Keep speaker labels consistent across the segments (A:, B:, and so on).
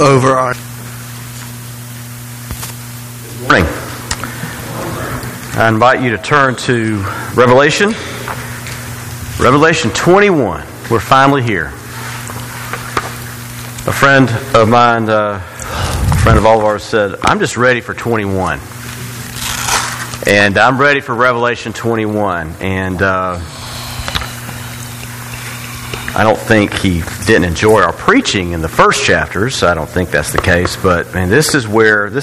A: over our...
B: Good morning. I invite you to turn to Revelation 21. We're finally here. A friend of mine, a friend of all of ours said, I'm just ready for 21. And I'm ready for Revelation 21. And I don't think he didn't enjoy our preaching in the first chapters. I don't think that's the case. But man, this is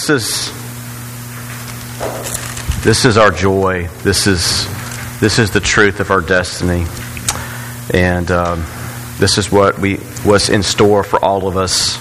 B: our joy. This is the truth of our destiny. And this is what was in store for all of us.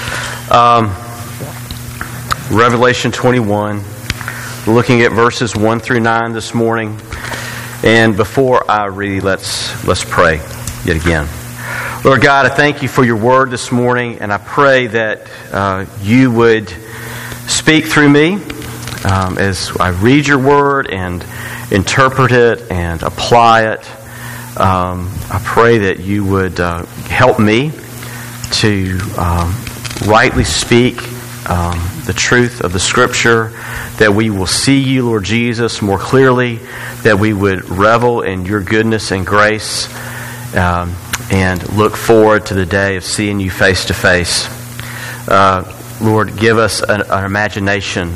B: Revelation 21. We're looking at verses 1 through 9 this morning. And before I read, let's pray yet again. Lord God, I thank you for your word this morning, and I pray that you would speak through me as I read your word and interpret it and apply it. I pray that you would help me to rightly speak the truth of the Scripture, that we will see you, Lord Jesus, more clearly, that we would revel in your goodness and grace, and look forward to the day of seeing you face to face. Lord, give us an imagination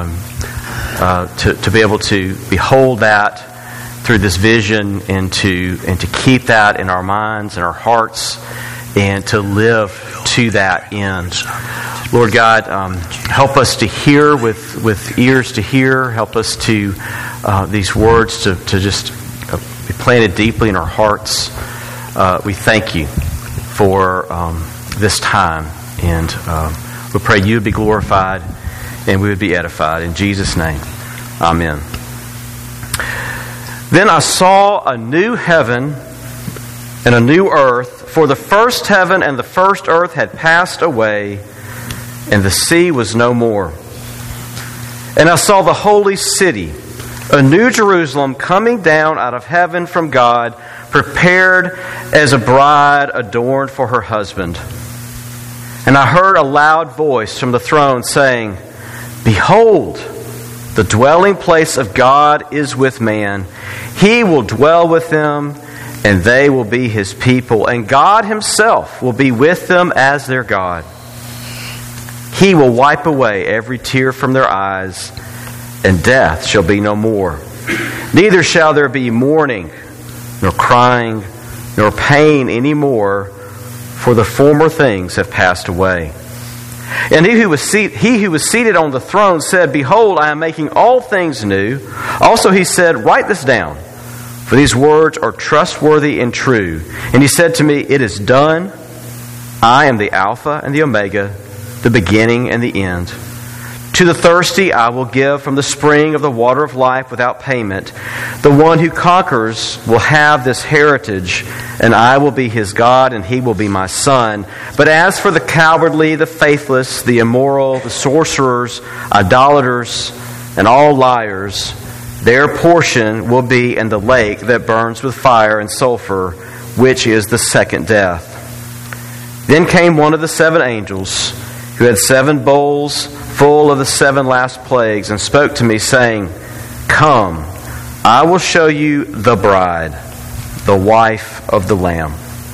B: to be able to behold that through this vision, and to keep that in our minds and our hearts, and to live to that end. Lord God, help us to hear with ears to hear. Help us to these words to just be planted deeply in our hearts. We thank you for this time, and we pray you would be glorified and we would be edified. In Jesus' name, amen. Then I saw a new heaven and a new earth, for the first heaven and the first earth had passed away, and the sea was no more. And I saw the holy city, a new Jerusalem, coming down out of heaven from God, prepared as a bride adorned for her husband. And I heard a loud voice from the throne saying, Behold, the dwelling place of God is with man. He will dwell with them, and they will be His people. And God Himself will be with them as their God. He will wipe away every tear from their eyes, and death shall be no more. Neither shall there be mourning, nor crying, nor pain any more, for the former things have passed away. And he who was seated on the throne said, Behold, I am making all things new. Also he said, Write this down, for these words are trustworthy and true. And he said to me, It is done. I am the Alpha and the Omega, the beginning and the end. To the thirsty I will give from the spring of the water of life without payment. The one who conquers will have this heritage, and I will be his God, and he will be my son. But as for the cowardly, the faithless, the immoral, the sorcerers, idolaters, and all liars, their portion will be in the lake that burns with fire and sulfur, which is the second death. Then came one of the seven angels, who had 7 bowls full of the 7 last plagues, and spoke to me, saying, Come, I will show you the bride, the wife of the Lamb.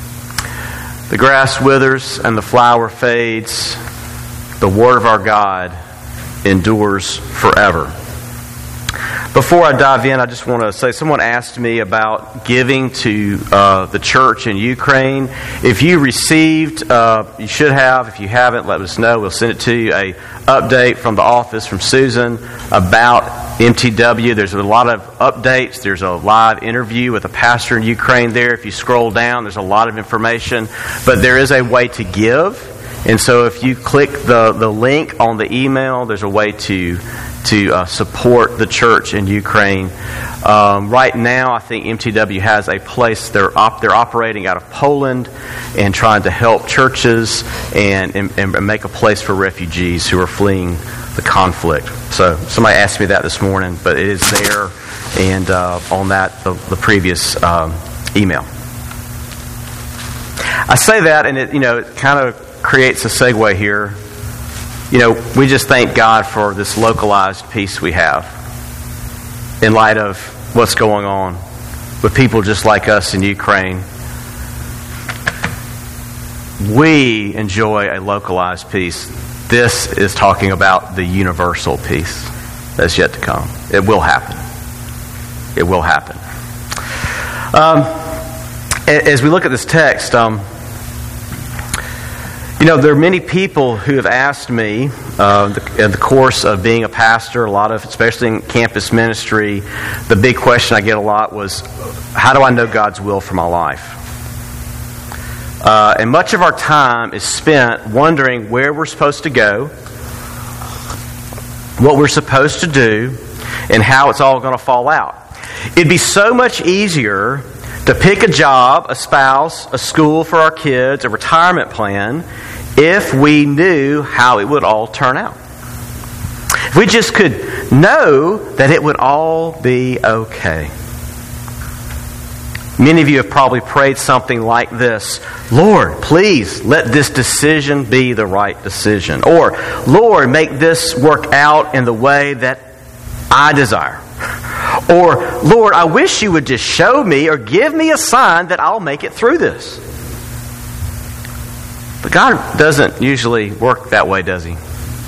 B: The grass withers and the flower fades. The word of our God endures forever. Before I dive in, I just want to say, someone asked me about giving to the church in Ukraine. If you received, you should have. If you haven't, let us know. We'll send it to you. A update from the office from Susan about MTW. There's a lot of updates. There's a live interview with a pastor in Ukraine there. If you scroll down, there's a lot of information. But there is a way to give. And so if you click the link on the email, there's a way to support the church in Ukraine. Right now, I think MTW has a place. They're operating out of Poland and trying to help churches and make a place for refugees who are fleeing the conflict. So somebody asked me that this morning, but it is there and on that the previous email. I say that, and it kind of creates a segue here we just thank God for this localized peace we have in light of what's going on with people just like us in Ukraine. We enjoy a localized peace. This is talking about the universal peace that's yet to come. It will happen. It will happen. As we look at this text, there are many people who have asked me in the course of being a pastor, especially in campus ministry, the big question I get a lot was, how do I know God's will for my life? And much of our time is spent wondering where we're supposed to go, what we're supposed to do, and how it's all going to fall out. It'd be so much easier to pick a job, a spouse, a school for our kids, a retirement plan, if we knew how it would all turn out. If we just could know that it would all be okay. Many of you have probably prayed something like this: Lord, please let this decision be the right decision. Or, Lord, make this work out in the way that I desire. Or, Lord, I wish you would just show me or give me a sign that I'll make it through this. But God doesn't usually work that way, does He?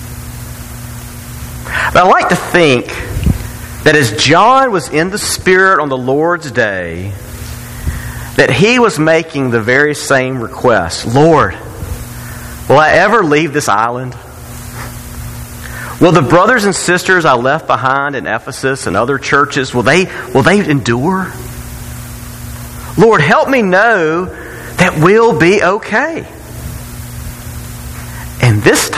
B: But I like to think that as John was in the Spirit on the Lord's day, that he was making the very same request. Lord, will I ever leave this island? Will the brothers and sisters I left behind in Ephesus and other churches, will they endure? Lord, help me know that we'll be okay. And this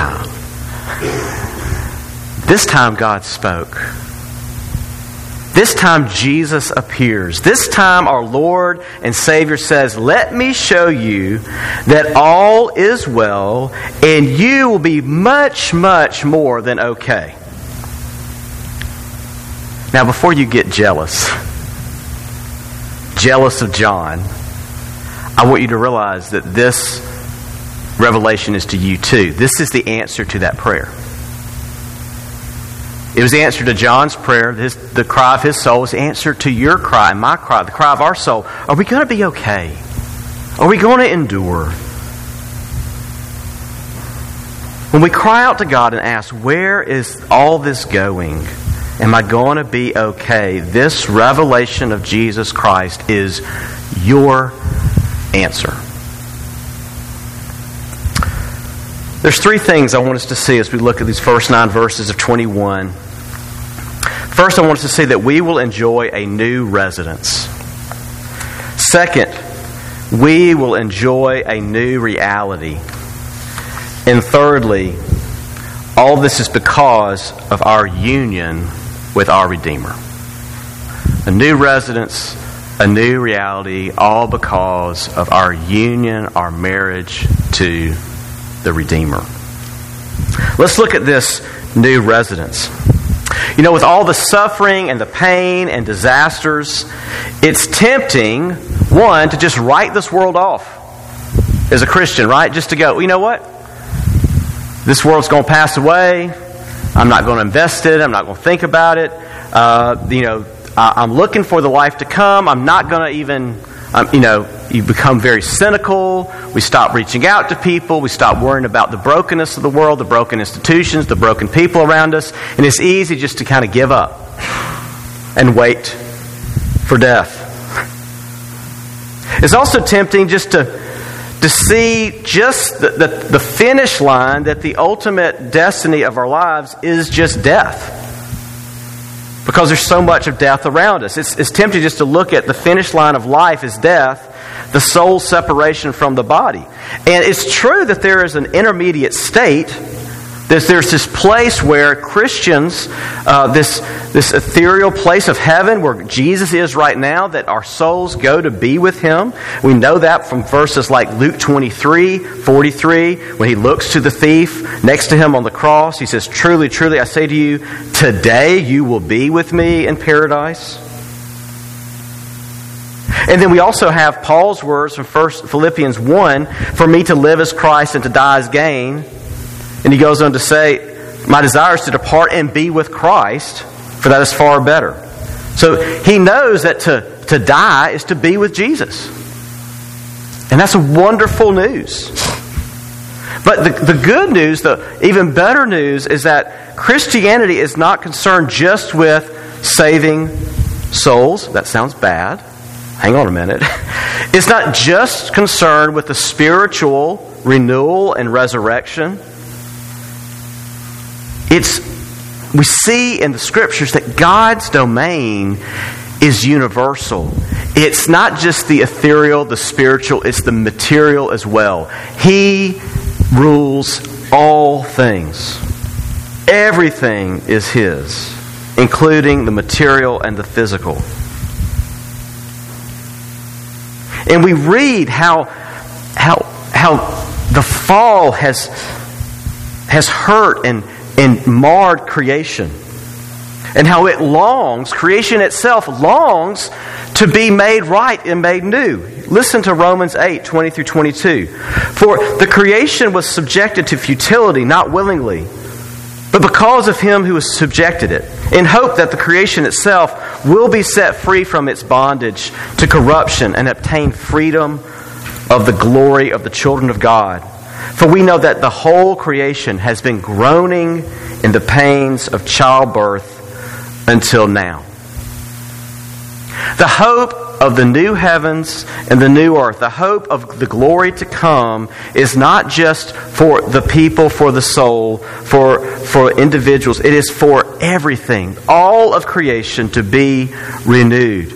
B: time God spoke. This time Jesus appears. This time our Lord and Savior says, let me show you that all is well and you will be much, much more than okay. Now before you get jealous of John, I want you to realize that this revelation is to you too. This is the answer to that prayer. It was the answer to John's prayer. The cry of his soul was the answer to your cry and my cry, the cry of our soul. Are we going to be okay? Are we going to endure? When we cry out to God and ask, where is all this going? Am I going to be okay? This revelation of Jesus Christ is your answer. There's three things I want us to see as we look at these first 9 verses of 21. First, I want us to see that we will enjoy a new residence. Second, we will enjoy a new reality. And thirdly, all this is because of our union with our Redeemer. A new residence, a new reality, all because of our union, our marriage to the Redeemer. Let's look at this new residence. With all the suffering and the pain and disasters, it's tempting, one, to just write this world off as a Christian, right? Just to go, you know what? This world's going to pass away. I'm not going to invest in it. I'm not going to think about it. I'm looking for the life to come. I'm not going to even, you become very cynical. We stop reaching out to people. We stop worrying about the brokenness of the world, the broken institutions, the broken people around us. And it's easy just to kind of give up and wait for death. It's also tempting just to see just the finish line, that the ultimate destiny of our lives is just death. Because there's so much of death around us. It's tempting just to look at the finish line of life as death, the soul's separation from the body. And it's true that there is an intermediate state. There's this place where Christians, this ethereal place of heaven where Jesus is right now, that our souls go to be with Him. We know that from verses like Luke 23:43, when He looks to the thief next to Him on the cross. He says, truly, truly, I say to you, today you will be with me in paradise. And then we also have Paul's words from Philippians 1, for me to live as Christ and to die as gain. And he goes on to say, my desire is to depart and be with Christ, for that is far better. So he knows that to die is to be with Jesus. And that's wonderful news. But the good news, the even better news, is that Christianity is not concerned just with saving souls. That sounds bad. Hang on a minute. It's not just concerned with the spiritual renewal and resurrection. We see in the Scriptures that God's domain is universal. It's not just the ethereal, the spiritual, it's the material as well. He rules all things. Everything is His, including the material and the physical. And we read how the fall has hurt and marred creation. And how it longs, creation itself longs to be made right and made new. Listen to Romans 8, 20 through 22. For the creation was subjected to futility, not willingly, but because of Him who has subjected it, in hope that the creation itself will be set free from its bondage to corruption and obtain freedom of the glory of the children of God. For we know that the whole creation has been groaning in the pains of childbirth until now. The hope of the new heavens and the new earth, the hope of the glory to come, is not just for the people, for the soul, for individuals. It is for everything, all of creation to be renewed.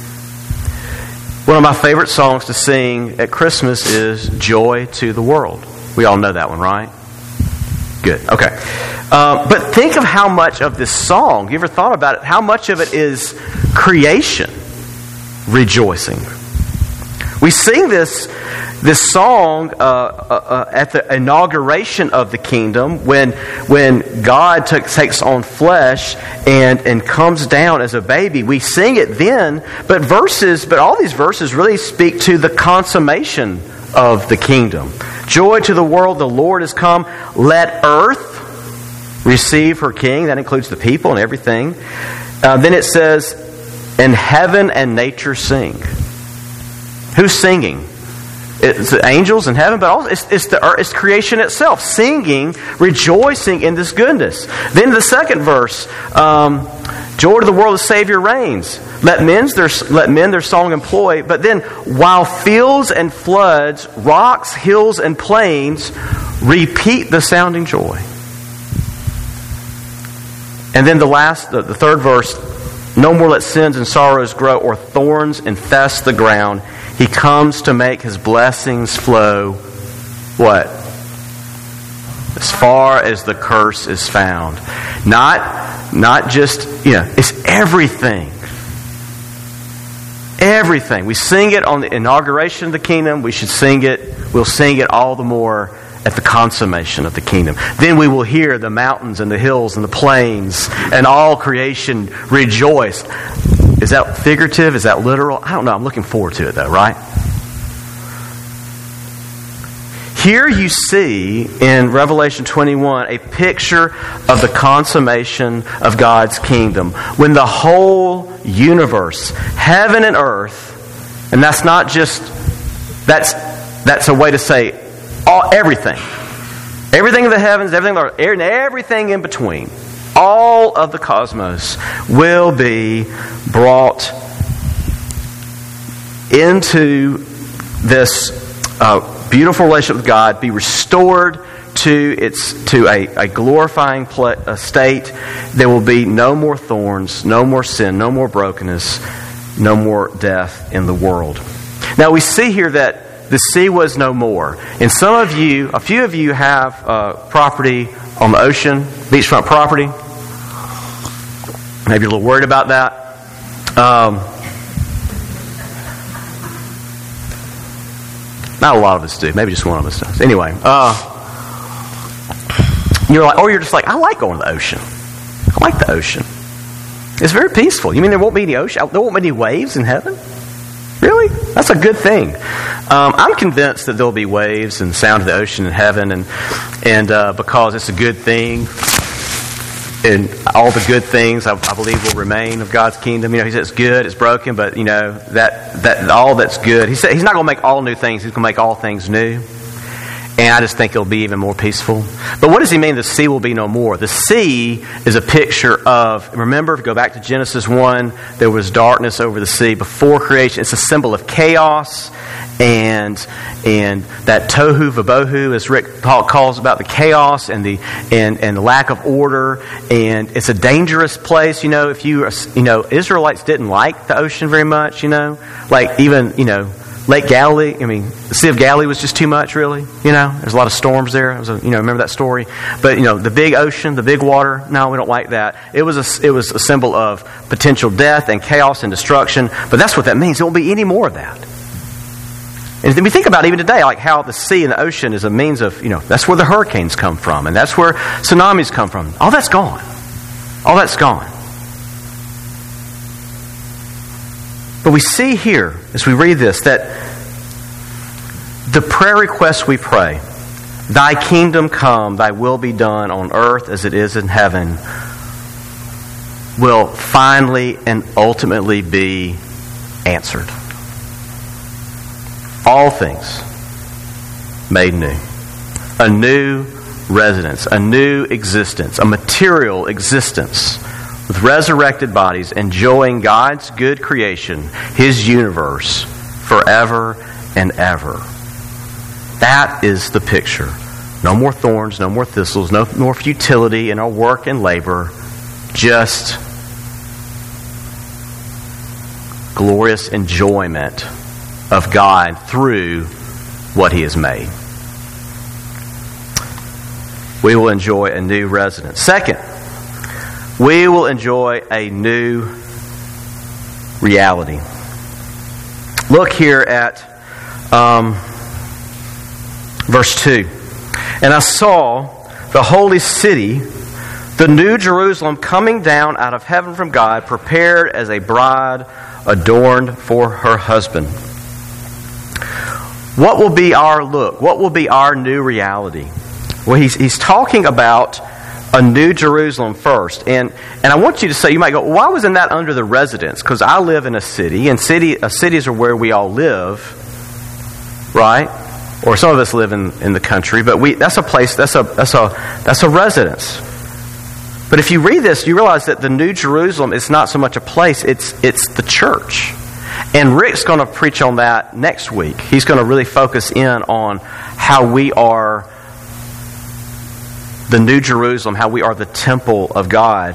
B: One of my favorite songs to sing at Christmas is Joy to the World. We all know that one, right? Good. Okay. But think of how much of this song, you ever thought about it, how much of it is creation rejoicing? We sing this song at the inauguration of the kingdom when God takes on flesh and comes down as a baby. We sing it then, but all these verses really speak to the consummation of the kingdom. Joy to the world, the Lord has come. Let earth receive her king. That includes the people and everything. Then it says, and heaven and nature sing. Who's singing? It's the angels in heaven, but also it's creation itself singing, rejoicing in this goodness. Then the second verse, joy to the world, the Savior reigns. Let men their song employ. But then, while fields and floods, rocks, hills, and plains repeat the sounding joy. And then the third verse, no more let sins and sorrows grow, or thorns infest the ground. He comes to make His blessings flow. What? As far as the curse is found. Not just, it's everything. Everything. We sing it on the inauguration of the kingdom. We'll sing it all the more at the consummation of the kingdom. Then we will hear the mountains and the hills and the plains and all creation rejoice. Is that figurative? Is that literal? I don't know. I'm looking forward to it though, right? Here you see in Revelation 21 a picture of the consummation of God's kingdom. When the whole universe, heaven and earth, and that's not just, that's a way to say everything. Everything in the heavens, everything in the earth, and everything in between. All of the cosmos will be brought into this beautiful relationship with God, be restored to a glorifying state. There will be no more thorns, no more sin, no more brokenness, no more death in the world. Now we see here that the sea was no more. And a few of you have property on the ocean, beachfront property. Maybe you're a little worried about that. Not a lot of us do. Maybe just one of us does. Anyway, you're just like, I like going to the ocean. I like the ocean. It's very peaceful. You mean there won't be any ocean? There won't be any waves in heaven? Really? That's a good thing. I'm convinced that there'll be waves and sound of the ocean in heaven, and because it's a good thing, and all the good things I believe will remain of God's kingdom. He says it's good, it's broken, but that all that's good. He said He's not going to make all new things. He's going to make all things new. And I just think it'll be even more peaceful. But what does He mean the sea will be no more? The sea is a picture of, remember, if you go back to Genesis 1, there was darkness over the sea before creation. It's a symbol of chaos and that tohu vabohu, as Rick calls about the chaos and the lack of order. And it's a dangerous place. If Israelites didn't like the ocean very much, like even, Lake Galilee, the Sea of Galilee was just too much, really. There's a lot of storms there. Remember that story? But, the big ocean, the big water, no, we don't like that. It was a symbol of potential death and chaos and destruction. But that's what that means. There won't be any more of that. And then we think about even today, like how the sea and the ocean is a means of, that's where the hurricanes come from. And that's where tsunamis come from. All that's gone. All that's gone. But we see here, as we read this, that the prayer requests we pray, Thy kingdom come, Thy will be done on earth as it is in heaven, will finally and ultimately be answered. All things made new. A new residence, a new existence, a material existence, with resurrected bodies, enjoying God's good creation, His universe, forever and ever. That is the picture. No more thorns, no more thistles, no more futility in our work and labor. Just glorious enjoyment of God through what He has made. We will enjoy a new residence. Second, we will enjoy a new reality. Look here at verse 2. And I saw the holy city, the new Jerusalem, coming down out of heaven from God, prepared as a bride adorned for her husband. What will be our look? What will be our new reality? Well, he's talking about a new Jerusalem first. And I want you to say, you might go, well, why wasn't that under the residence? Because I live in a city, and cities are where we all live, right? Or some of us live in the country, but that's a place, that's a residence. But if you read this, you realize that the New Jerusalem is not so much a place, it's the church. And Rick's going to preach on that next week. He's going to really focus in on how we are the New Jerusalem, how we are the temple of God.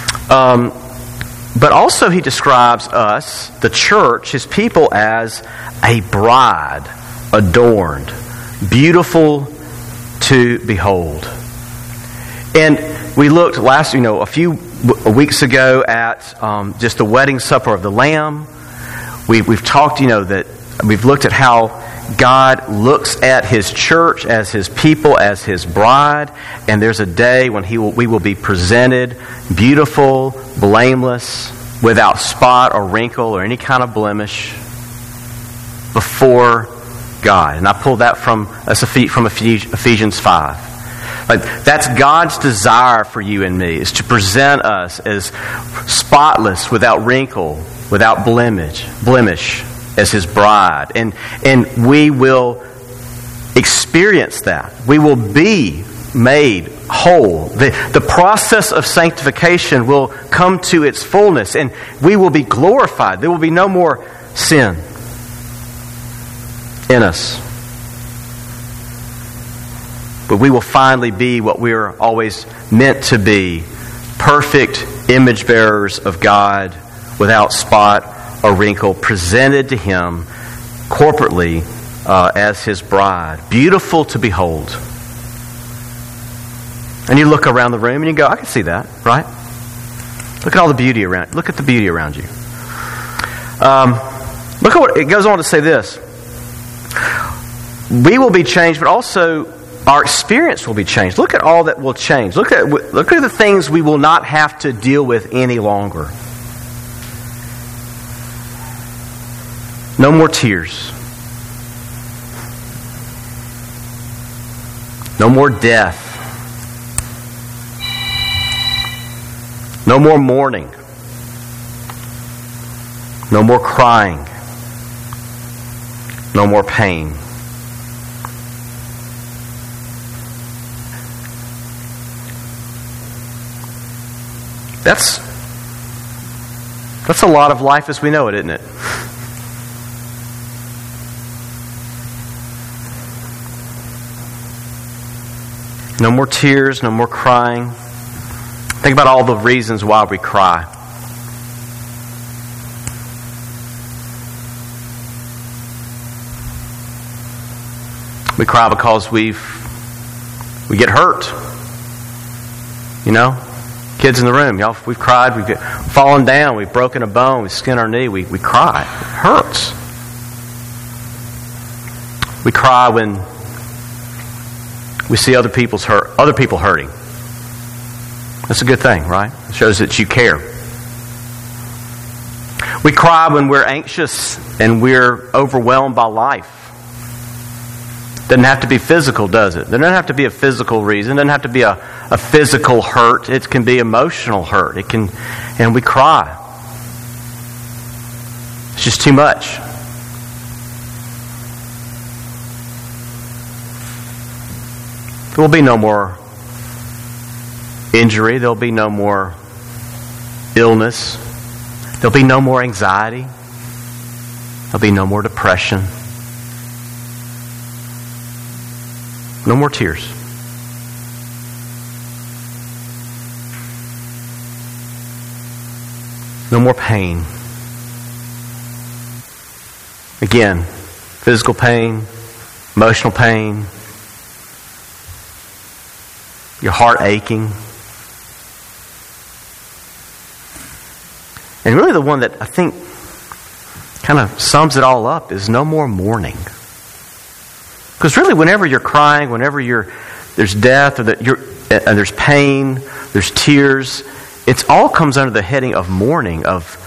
B: But also he describes us, the church, His people, as a bride adorned, beautiful to behold. And we looked a few weeks ago at just the wedding supper of the Lamb. We've talked, that we've looked at how God looks at His church as His people, as His bride, and there's a day when we will be presented beautiful, blameless, without spot or wrinkle or any kind of blemish before God. And I pulled that from Ephesians 5. Like, that's God's desire for you and me, is to present us as spotless, without wrinkle, without blemish, as His bride. And we will experience that. We will be made whole. The process of sanctification will come to its fullness, and we will be glorified. There will be no more sin in us. But we will finally be what we're always meant to be, perfect image bearers of God, without spot or wrinkle, presented to Him corporately as His bride, beautiful to behold. And you look around the room and you go, I can see that, right? Look at all the beauty around. Look at the beauty around you. Look at what it goes on to say. This: we will be changed, but also our experience will be changed. Look at all that will change. Look at the things we will not have to deal with any longer. No more tears. No more death. No more mourning. No more crying. No more pain. That's a lot of life as we know it, isn't it? No more tears, no more crying. Think about all the reasons why we cry. We cry because we get hurt. You know? Kids in the room, y'all, we've cried, we've fallen down, we've broken a bone, we've skinned our knee, we cry. It hurts. We cry when we see other people hurting. That's a good thing, right? It shows that you care. We cry when we're anxious and we're overwhelmed by life. Doesn't have to be physical, does it? There doesn't have to be a physical reason. It doesn't have to be a physical hurt. It can be emotional hurt. And we cry. It's just too much. There will be no more injury. There will be no more illness. There will be no more anxiety. There will be no more depression. No more tears. No more pain. Again, physical pain, emotional pain, your heart aching. And really the one that I think kind of sums it all up is no more mourning. Because really, whenever you're crying, whenever there's death, or and there's pain, there's tears, it all comes under the heading of mourning.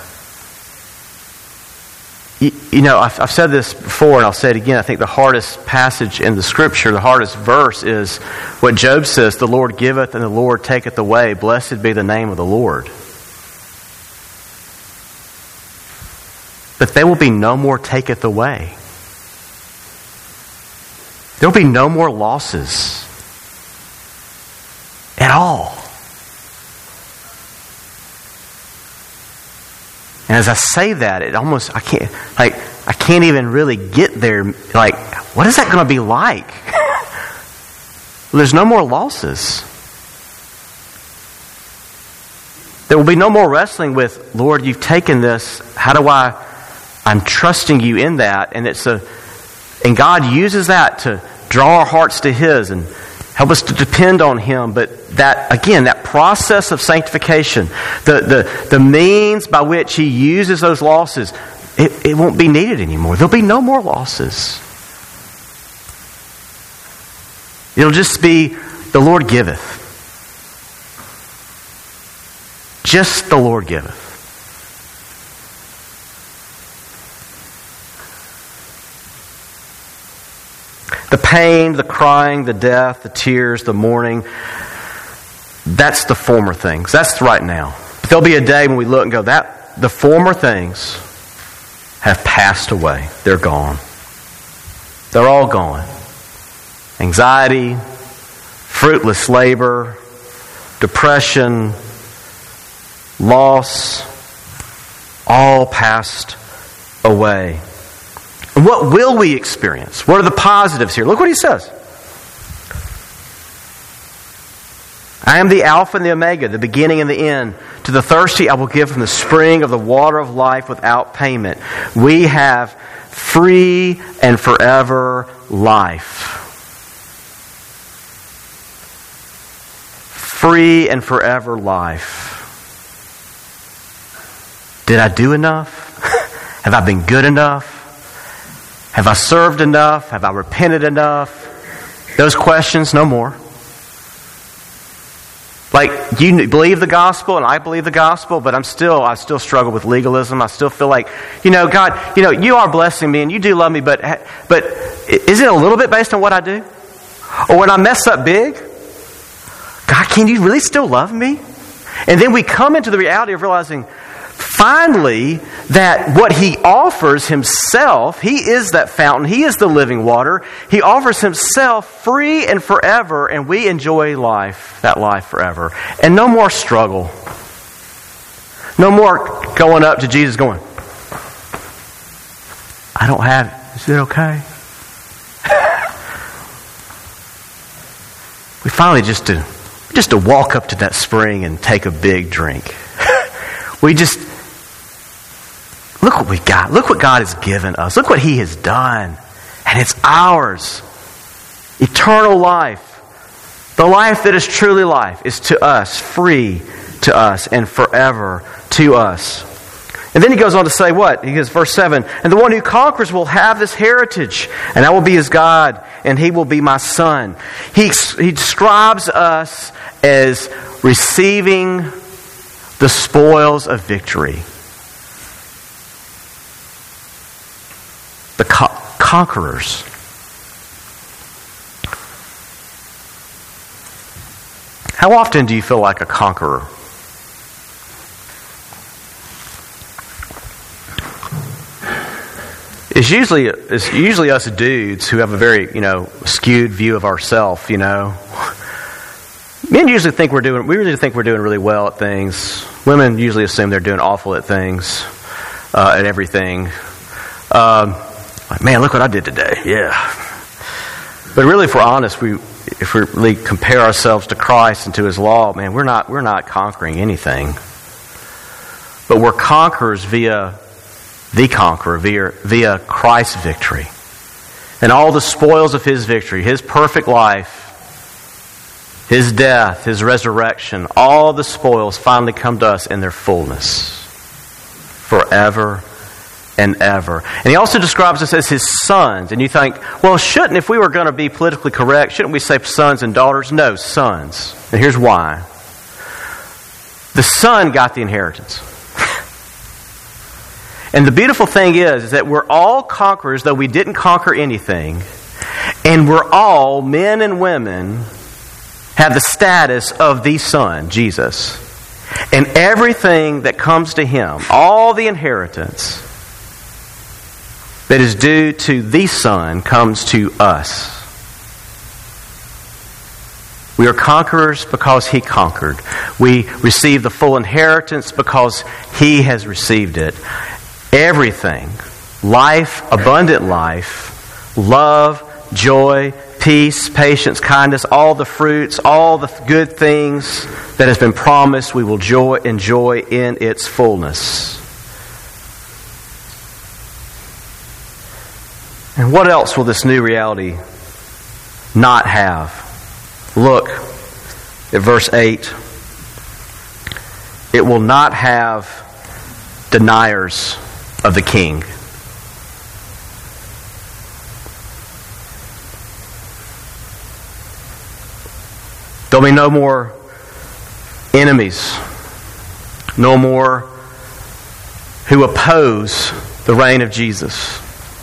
B: I've said this before, and I'll say it again. I think the hardest passage in the Scripture, the hardest verse, is what Job says: "The Lord giveth, and the Lord taketh away. Blessed be the name of the Lord." But there will be no more taketh away. There will be no more losses at all. And as I say that, I can't even really get there. Like, what is that going to be like? Well, there's no more losses. There will be no more wrestling with, Lord, you've taken this. How do I'm trusting you in that, and God uses that to draw our hearts to His and help us to depend on Him. But that process of sanctification, the means by which He uses those losses, it won't be needed anymore. There'll be no more losses. It'll just be the Lord giveth. Just the Lord giveth. The pain, the crying, the death, the tears, the mourning, that's the former things. That's right now. But there'll be a day when we look and go, the former things have passed away. They're gone. They're all gone. Anxiety, fruitless labor, depression, loss, all passed away. And what will we experience? What are the positives here? Look what he says. I am the Alpha and the Omega, the beginning and the end. To the thirsty I will give from the spring of the water of life without payment. We have free and forever life. Free and forever life. Did I do enough? Have I been good enough? Have I served enough? Have I repented enough? Those questions, no more. Like, you believe the gospel, and I believe the gospel, but I still struggle with legalism. I still feel like, God, you are blessing me, and you do love me, but is it a little bit based on what I do? Or when I mess up big, God, can you really still love me? And then we come into the reality of realizing, finally, that what He offers Himself, He is that fountain, He is the living water. He offers Himself free and forever, and we enjoy that life forever. And no more struggle. No more going up to Jesus going, I don't have it. Is it okay? We finally just to walk up to that spring and take a big drink. We just, look what we got. Look what God has given us. Look what He has done. And it's ours. Eternal life. The life that is truly life is to us, free to us, and forever to us. And then he goes on to say what? He goes, verse 7, and the one who conquers will have this heritage, and I will be his God, and he will be my son. He describes us as receiving the spoils of victory. The conquerors. How often do you feel like a conqueror? It's usually us dudes who have a very, skewed view of ourselves, Men usually think we're doing really well at things. Women usually assume they're doing awful at things, at everything. Like, man, look what I did today. Yeah. But really, if we're honest, if we really compare ourselves to Christ and to His law, man, we're not conquering anything. But we're conquerors via Christ's victory. And all the spoils of His victory, His perfect life, His death, His resurrection, all the spoils finally come to us in their fullness. Forever and ever. And He also describes us as His sons. And you think, well, if we were going to be politically correct, shouldn't we say sons and daughters? No, sons. And here's why. The son got the inheritance. And the beautiful thing is that we're all conquerors, though we didn't conquer anything. And we're all, men and women, have the status of the Son, Jesus. And everything that comes to Him, all the inheritance that is due to the Son, comes to us. We are conquerors because He conquered. We receive the full inheritance because He has received it. Everything, life, abundant life, love, joy, peace, patience, kindness, all the fruits, all the good things that has been promised, we will enjoy in its fullness. And what else will this new reality not have? Look at verse 8. It will not have deniers of the King. There'll be no more enemies, no more who oppose the reign of Jesus.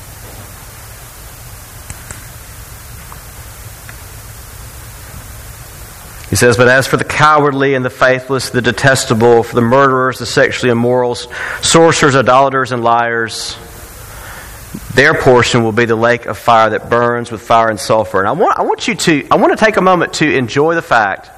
B: He says, but as for the cowardly and the faithless, the detestable, for the murderers, the sexually immoral, sorcerers, idolaters, and liars, their portion will be the lake of fire that burns with fire and sulfur. And I want to take a moment to enjoy the fact,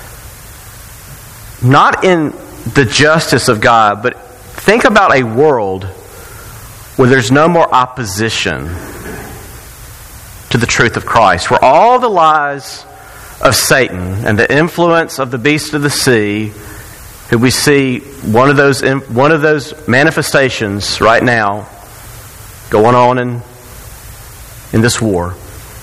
B: not in the justice of God, but think about a world where there's no more opposition to the truth of Christ, where all the lies of Satan and the influence of the beast of the sea, who we see one of those manifestations right now going on in this war.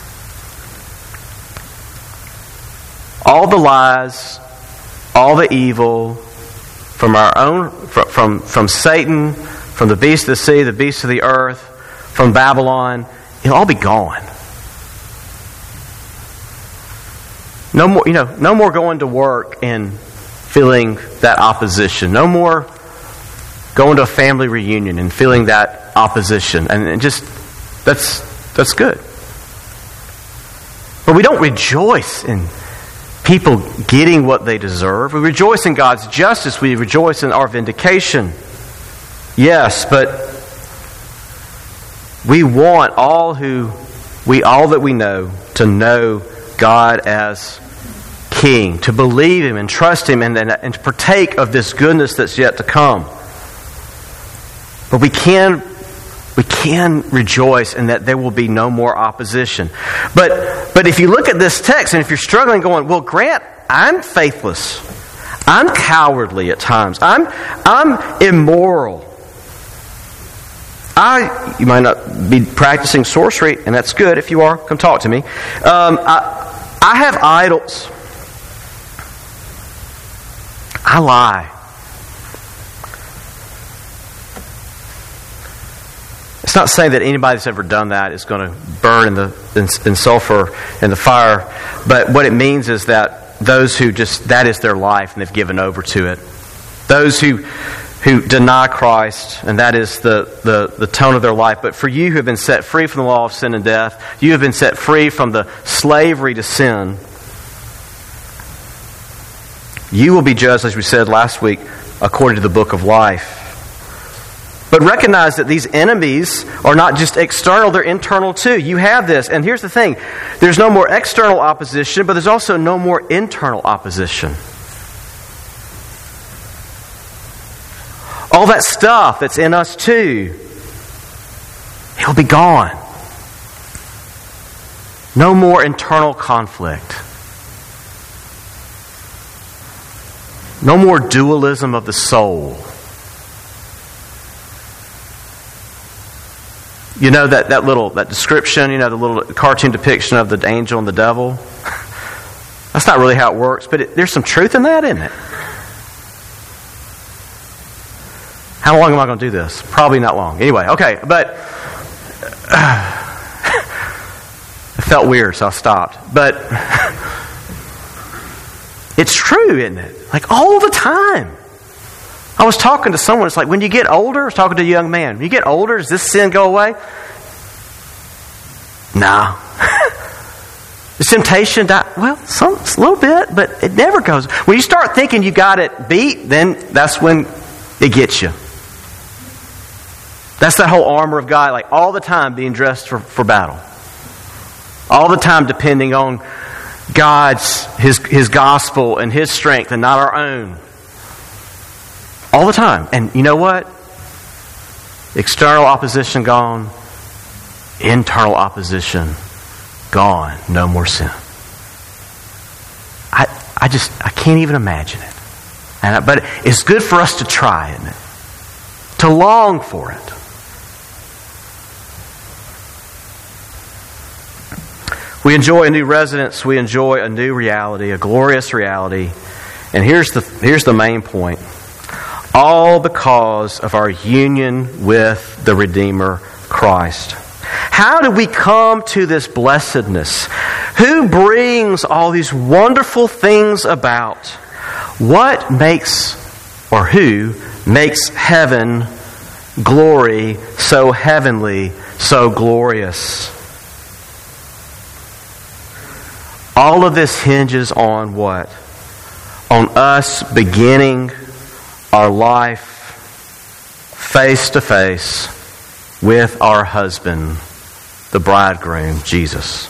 B: All the lies, all the evil from from Satan, from the beast of the sea, the beast of the earth, from Babylon, it'll all be gone. No more going to work and feeling that opposition. No more going to a family reunion and feeling that opposition. And just, that's good. But we don't rejoice in people getting what they deserve. We rejoice in God's justice. We rejoice in our vindication. Yes, but we want all that we know to know God as King, to believe Him and trust Him and to partake of this goodness that's yet to come. But we can rejoice in that there will be no more opposition. But if you look at this text and if you're struggling going, well, Grant, I'm faithless. I'm cowardly at times. I'm immoral. You might not be practicing sorcery, and that's good. If you are, come talk to me. I have idols. I lie. It's not saying that anybody that's ever done that is going to burn in sulfur in the fire, but what it means is that those who that is their life and they've given over to it. Those who deny Christ, and that is the tone of their life. But for you who have been set free from the law of sin and death, you have been set free from the slavery to sin, you will be judged, as we said last week, according to the book of life. But recognize that these enemies are not just external, they're internal too. You have this, and here's the thing. There's no more external opposition, but there's also no more internal opposition. All that stuff that's in us too, it'll be gone. No more internal conflict. No more dualism of the soul. You know that description, the little cartoon depiction of the angel and the devil? That's not really how it works, but there's some truth in that, isn't it? How long am I going to do this? Probably not long. Anyway, okay, but it felt weird, so I stopped. But it's true, isn't it? Like all the time. I was talking to someone, it's like when you get older, I was talking to a young man, when you get older, does this sin go away? No. The temptation, well, a little bit, but it never goes. When you start thinking you got it beat, then that's when it gets you. That's that whole armor of God, like all the time being dressed for battle. All the time depending on His gospel and His strength and not our own. All the time. And you know what? External opposition gone. Internal opposition gone. No more sin. I can't even imagine it. But it's good for us to try, isn't it? To long for it. We enjoy a new residence. We enjoy a new reality, a glorious reality. And here's the main point. All because of our union with the Redeemer, Christ. How do we come to this blessedness? Who brings all these wonderful things about? What makes, or who makes heaven, glory, so heavenly, so glorious? All of this hinges on what? On us beginning our life face to face with our husband, the bridegroom, Jesus.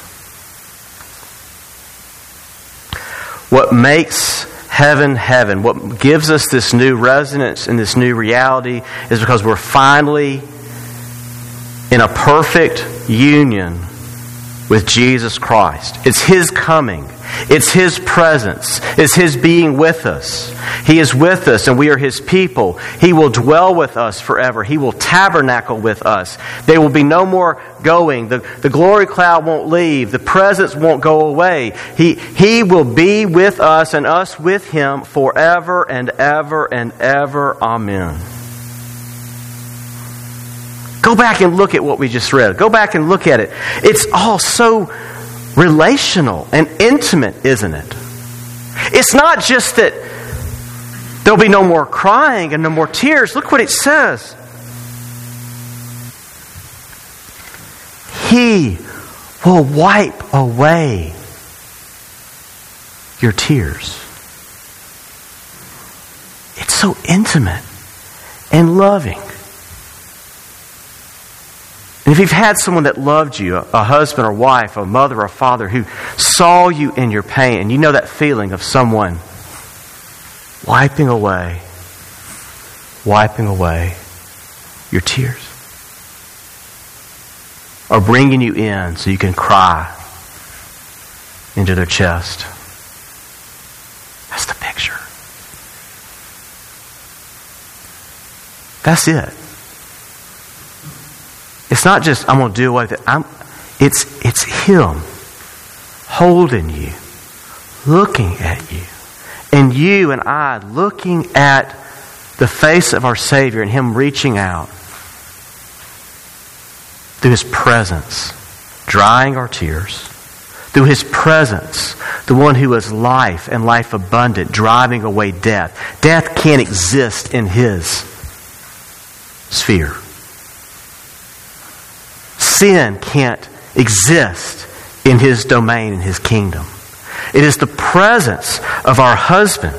B: What makes heaven heaven, what gives us this new resonance and this new reality is because we're finally in a perfect union with Jesus Christ. It's His coming. It's His presence. It's His being with us. He is with us and we are His people. He will dwell with us forever. He will tabernacle with us. There will be no more going. The glory cloud won't leave. The presence won't go away. He will be with us and us with Him forever and ever and ever. Amen. Go back and look at what we just read. Go back and look at it. It's all so relational and intimate, isn't it? It's not just that there'll be no more crying and no more tears. Look what it says. He will wipe away your tears. It's so intimate and loving. And if you've had someone that loved you, a husband or wife, a mother or father who saw you in your pain, and you know that feeling of someone wiping away your tears, or bringing you in so you can cry into their chest. That's the picture. That's it. It's not just, I'm going to do away with it. It's Him holding you, looking at you, and you and I looking at the face of our Savior and Him reaching out through His presence, drying our tears, through His presence, the one who is life and life abundant, driving away death. Death can't exist in His sphere. Sin can't exist in His domain, in His kingdom. It is the presence of our husband.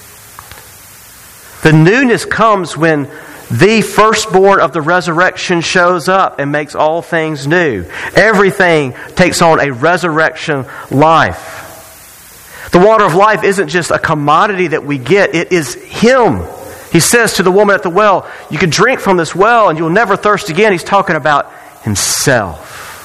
B: The newness comes when the firstborn of the resurrection shows up and makes all things new. Everything takes on a resurrection life. The water of life isn't just a commodity that we get. It is Him. He says to the woman at the well, you can drink from this well and you'll never thirst again. He's talking about Himself.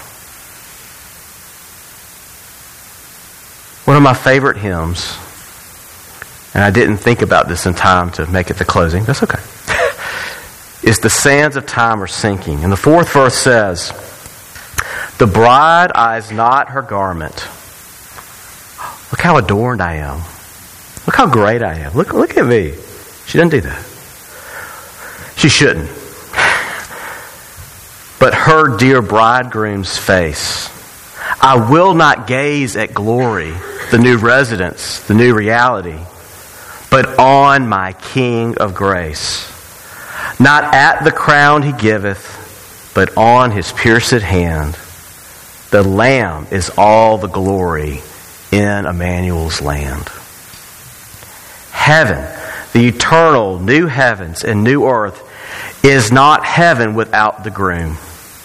B: One of my favorite hymns, and I didn't think about this in time to make it the closing, that's okay, is The Sands of Time Are Sinking. And the 4th verse says, the bride eyes not her garment. Look how adorned I am. Look how great I am. Look at me. She doesn't do that. She shouldn't. But her dear bridegroom's face. I will not gaze at glory, the new residence, the new reality, but on my King of grace. Not at the crown He giveth, but on His pierced hand. The Lamb is all the glory in Emmanuel's land. Heaven, the eternal new heavens and new earth, is not heaven without the groom.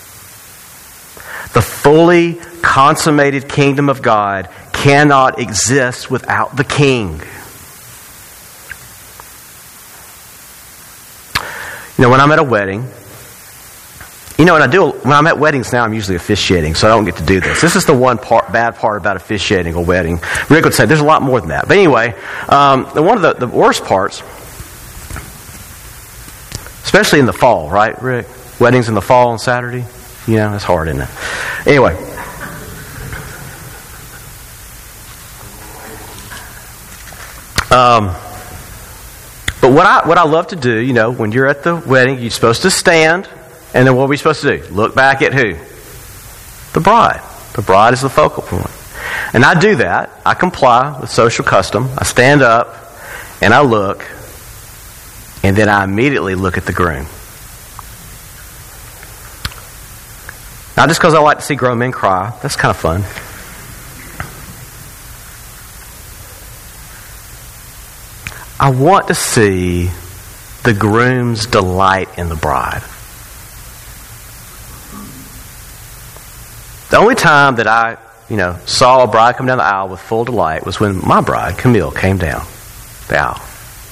B: The fully consummated kingdom of God cannot exist without the King. You know, when I'm at a wedding, when I'm at weddings now, I'm usually officiating, so I don't get to do this. This is the bad part about officiating a wedding. Rick would say there's a lot more than that. But anyway, one of the worst parts, especially in the fall, right, Rick? Weddings in the fall on Saturday? That's hard, isn't it? Anyway. But what I love to do, when you're at the wedding, you're supposed to stand, and then what are we supposed to do? Look back at who? The bride. The bride is the focal point. And I do that. I comply with social custom. I stand up, and I look, and then I immediately look at the groom. Not just because I like to see grown men cry. That's kind of fun. I want to see the groom's delight in the bride. The only time that I, saw a bride come down the aisle with full delight was when my bride, Camille, came down the aisle.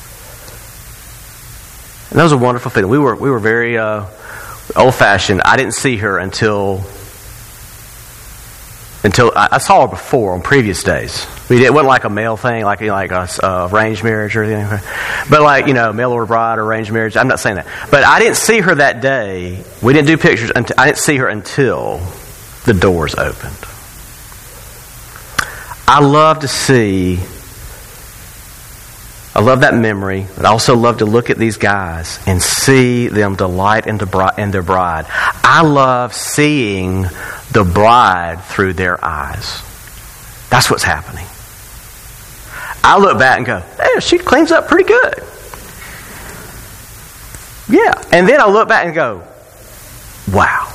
B: And that was a wonderful feeling. We were very old-fashioned. I didn't see her until I saw her before on previous days. It wasn't like a male thing, like arranged marriage or anything. But mail order bride or arranged marriage. I'm not saying that. But I didn't see her that day. We didn't do pictures. I didn't see her until the doors opened. I love that memory, but I also love to look at these guys and see them delight in their bride. I love seeing the bride through their eyes. That's what's happening. I look back and go, hey, she cleans up pretty good. Yeah. And then I look back and go, wow.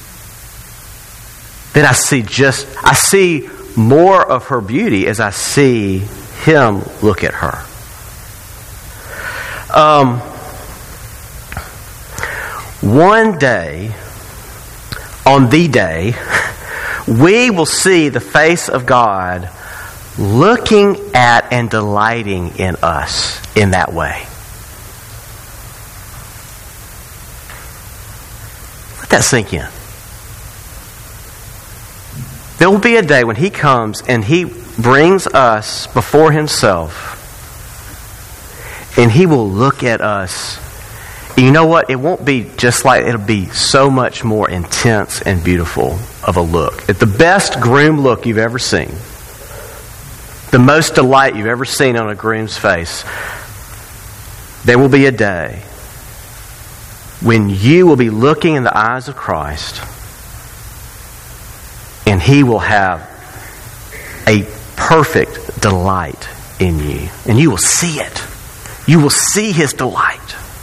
B: Then I see more of her beauty as I see him look at her. One day, on the day, we will see the face of God looking at and delighting in us in that way. Let that sink in. There will be a day when he comes and he brings us before himself, and he will look at us. You know what? It won't be just like, it'll be so much more intense and beautiful of a look. It's the best groom look you've ever seen. The most delight you've ever seen on a groom's face. There will be a day when you will be looking in the eyes of Christ, and he will have a perfect delight in you. And you will see it. You will see his delight.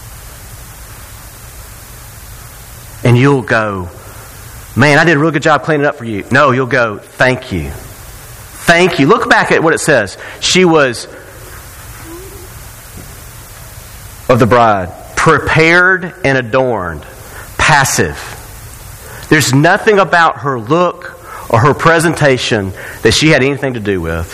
B: And you'll go, man, I did a real good job cleaning up for you. No, you'll go, thank you. Thank you. Look back at what it says. She was, of the bride, prepared and adorned, passive. There's nothing about her look or her presentation that she had anything to do with.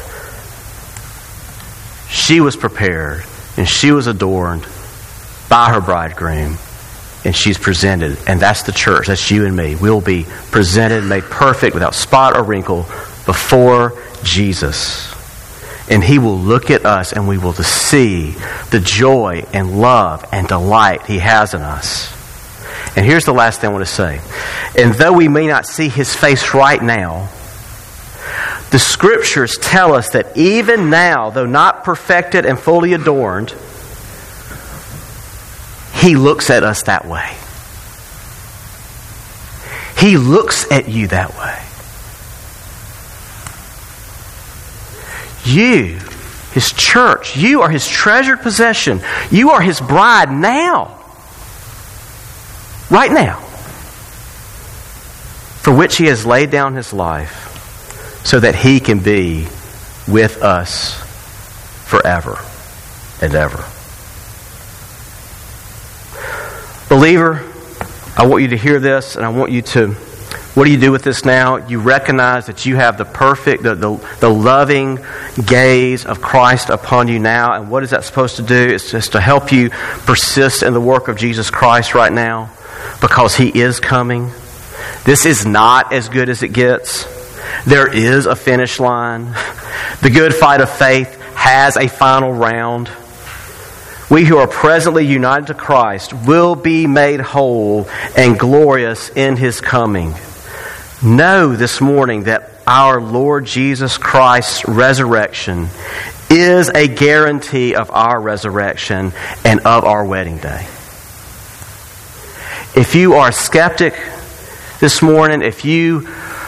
B: She was prepared and she was adorned by her bridegroom, and she's presented. And that's the church. That's you and me. We'll be presented, made perfect, without spot or wrinkle, before Jesus. And he will look at us, and we will see the joy and love and delight he has in us. And here's the last thing I want to say. And though we may not see his face right now, the scriptures tell us that even now, though not perfected and fully adorned, he looks at us that way. He looks at you that way. You, his church, you are his treasured possession. You are his bride now. Right now. For which he has laid down his life so that he can be with us forever and ever. Believer, I want you to hear this, and I want you to, what do you do with this now? You recognize that you have the perfect, the loving gaze of Christ upon you now. And what is that supposed to do? It's just to help you persist in the work of Jesus Christ right now, because he is coming. This is not as good as it gets. There is a finish line. The good fight of faith has a final round. We who are presently united to Christ will be made whole and glorious in his coming. Know this morning that our Lord Jesus Christ's resurrection is a guarantee of our resurrection and of our wedding day. If you are a skeptic this morning, if you're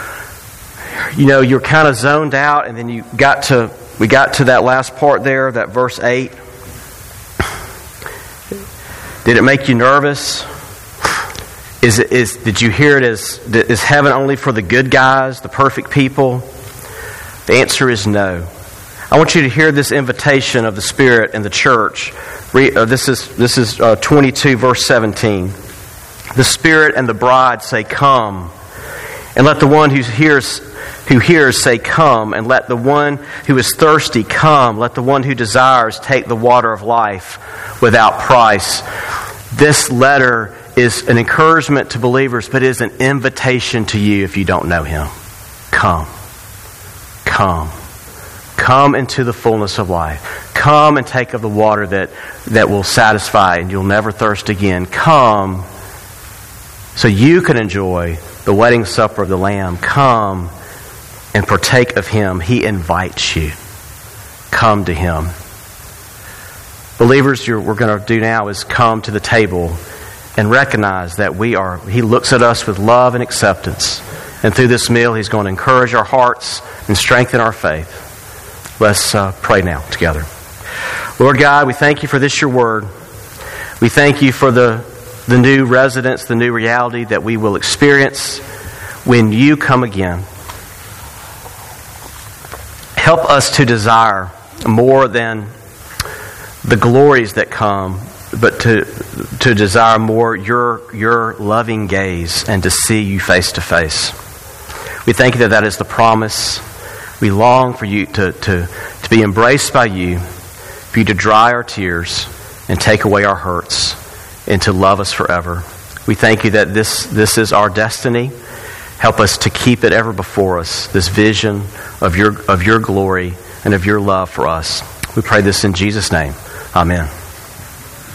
B: kind of zoned out, and then we got to that last part there, that verse 8. Did it make you nervous? Did you hear it is heaven only for the good guys, the perfect people? The answer is no. I want you to hear this invitation of the Spirit and the church. This is 22 verse 17. The Spirit and the bride say, "Come," and let the one who hears say, "Come," and let the one who is thirsty come. Let the one who desires take the water of life without price. This letter is an encouragement to believers, but it is an invitation to you if you don't know him. Come. Come. Come into the fullness of life. Come and take of the water that will satisfy, and you'll never thirst again. Come so you can enjoy the wedding supper of the Lamb. Come and partake of him. He invites you. Come to him. Believers, what we're going to do now is come to the table and recognize that he looks at us with love and acceptance. And through this meal, He's going to encourage our hearts and strengthen our faith. Let's pray now together. Lord God, we thank You for this, Your word. We thank You for the new residence, the new reality that we will experience when You come again. Help us to desire more than the glories that come, but to desire more your loving gaze and to see You face to face. We thank You that is the promise. We long for You to be embraced by You, for You to dry our tears and take away our hurts, and to love us forever. We thank You that this is our destiny. Help us to keep it ever before us, this vision of your glory and of Your love for us. We pray this in Jesus' name. Amen.